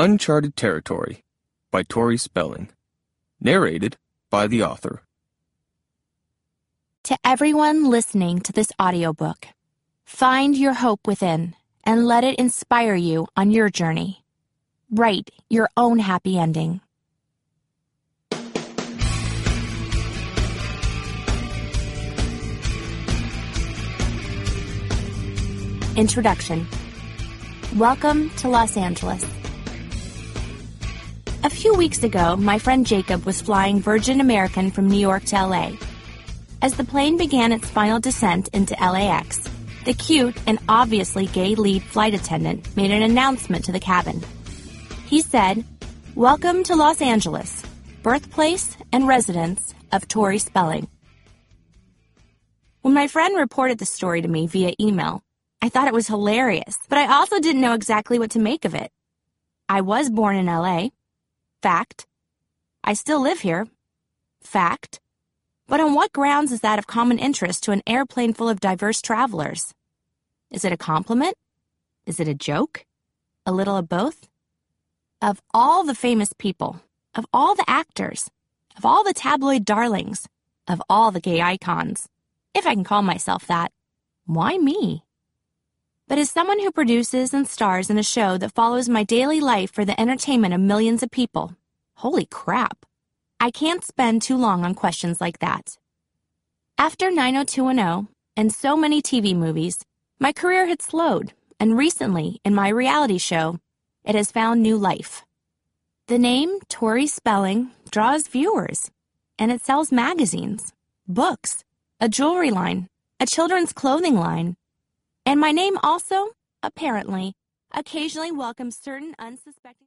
Uncharted Territory by Tori Spelling. Narrated by the author. To everyone listening to this audiobook, find your hope within and let it inspire you on your journey. Write your own happy ending. Introduction. Welcome to Los Angeles. A few weeks ago, my friend Jacob was flying Virgin American from New York to LA. As the plane began its final descent into LAX, the cute and obviously gay lead flight attendant made an announcement to the cabin. He said, "Welcome to Los Angeles, birthplace and residence of Tori Spelling." When my friend reported the story to me via email, I thought it was hilarious, but I also didn't know exactly what to make of it. I was born in LA. Fact. I still live here. Fact. But on what grounds is that of common interest to an airplane full of diverse travelers? Is it a compliment? Is it a joke? A little of both? Of all the famous people, of all the actors, of all the tabloid darlings, of all the gay icons, if I can call myself that, why me? But as someone who produces and stars in a show that follows my daily life for the entertainment of millions of people, holy crap, I can't spend too long on questions like that. After 90210 and so many TV movies, my career had slowed, and recently, in my reality show, it has found new life. The name Tori Spelling draws viewers, and it sells magazines, books, a jewelry line, a children's clothing line, and my name also, apparently, occasionally welcomes certain unsuspecting